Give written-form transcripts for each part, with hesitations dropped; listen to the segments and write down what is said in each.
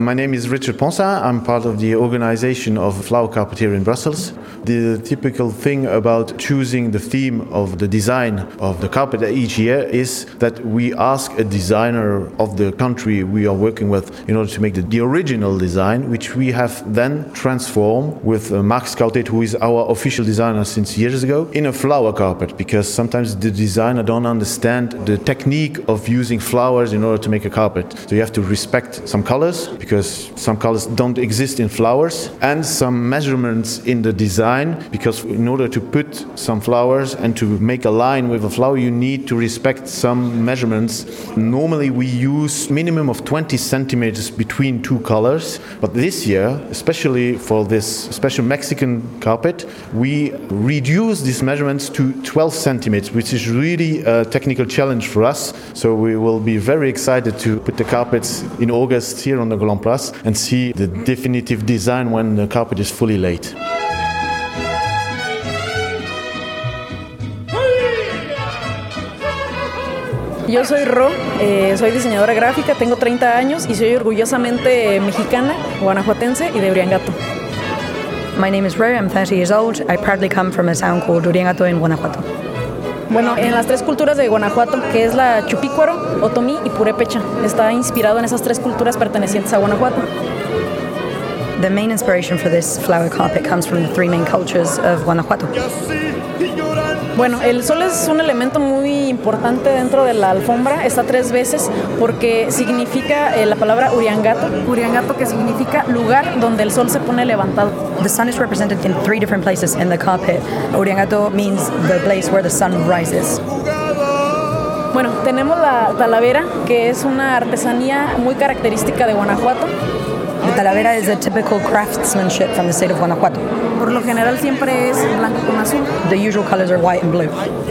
My name is Richard Ponsa. I'm part of the organization of Flower Carpet here in Brussels. The typical thing about choosing the theme of the design of the carpet each year is that we ask a designer of the country we are working with in order to make the original design, which we have then transformed with Marc Scoutet, who is our official designer since years ago, in a flower carpet, because sometimes the designer don't understand the technique of using flowers in order to make a carpet. So you have to respect some colors, because some colors don't exist in flowers, and some measurements in the design, because in order to put some flowers and to make a line with a flower, you need to respect some measurements. Normally we use minimum of 20 centimeters between two colors, but this year, especially for this special Mexican carpet, we reduce these measurements to 12 centimeters, which is really a technical challenge for us. So we will be very excited to put the carpets in August here on the Grand Place and see the definitive design when the carpet is fully laid. Yo soy Ro, soy diseñadora gráfica, tengo 30 años y soy orgullosamente mexicana, guanajuatense y de Uriangato. My name is Ro, I'm 30 years old. I proudly come from a town called Uriangato in Guanajuato. Bueno, en las tres culturas de Guanajuato, que es la Chupícuaro, Otomí y Purépecha, está inspirado en esas tres culturas pertenecientes a Guanajuato. The main inspiration for this flower carpet comes from the three main cultures of Guanajuato. Bueno, el sol es un elemento muy importante dentro de la alfombra, está 3 veces porque significa la palabra Uriangato, Uriangato que significa lugar donde el sol se pone levantado. The sun is represented in 3 different places in the carpet. Uriangato means the place where the sun rises. Bueno, tenemos la talavera, que es una artesanía muy característica de Guanajuato. The talavera is a typical craftsmanship from the state of Guanajuato. Por lo general siempre es blanco con azul. The usual colors are white and blue.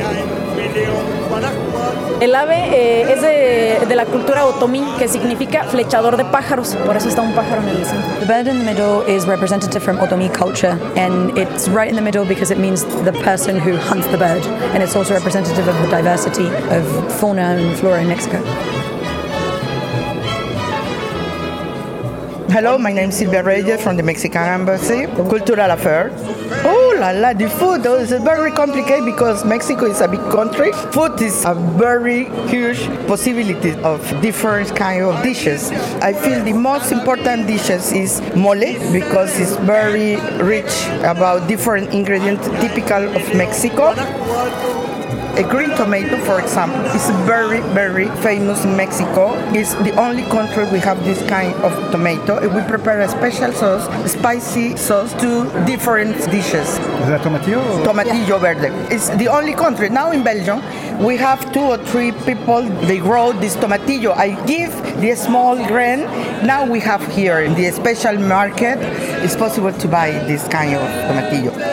El ave es de la cultura otomí, que significa flechador de pájaros, por eso está un pájaro en el centro. The bird in the middle is representative from Otomí culture, and it's right in the middle because it means the person who hunts the bird, and it's also representative of the diversity of fauna and flora in Mexico. Hello, my name is Silvia Reyes from the Mexican Embassy, Cultural Affairs. Oh la la, the food is very complicated because Mexico is a big country. Food is a very huge possibility of different kind of dishes. I feel the most important dishes is mole because it's very rich about different ingredients typical of Mexico. A green tomato, for example, is very, very famous in Mexico. It's the only country we have this kind of tomato. We prepare a special sauce, spicy sauce, to different dishes. Is that tomatillo? Tomatillo verde. It's the only country. Now in Belgium, we have 2 or 3 people, they grow this tomatillo. I give the small grain. Now we have here in the special market, it's possible to buy this kind of tomatillo.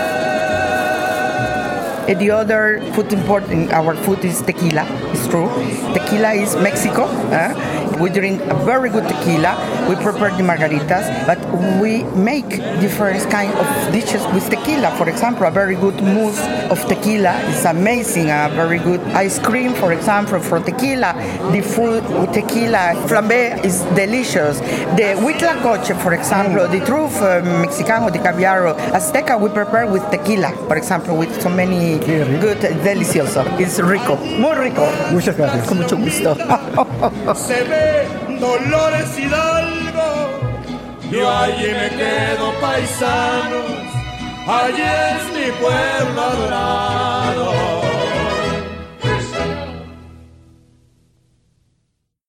The other food important in our food is tequila. It's true. Tequila is Mexico. We drink a very good tequila. We prepare the margaritas, but we make different kind of dishes with tequila. For example, a very good mousse of tequila is amazing. A very good ice cream, for example, from tequila. The fruit with tequila flambé is delicious. The huitlacoche, for example, the truff mexicano, the caviar azteca, we prepare with tequila, for example, with so many good, delicioso. It's rico, muy rico. Muchas gracias. Con mucho gusto. Se ve Dolores Hidalgo, yo allí me quedo paisanos, allí es mi pueblo.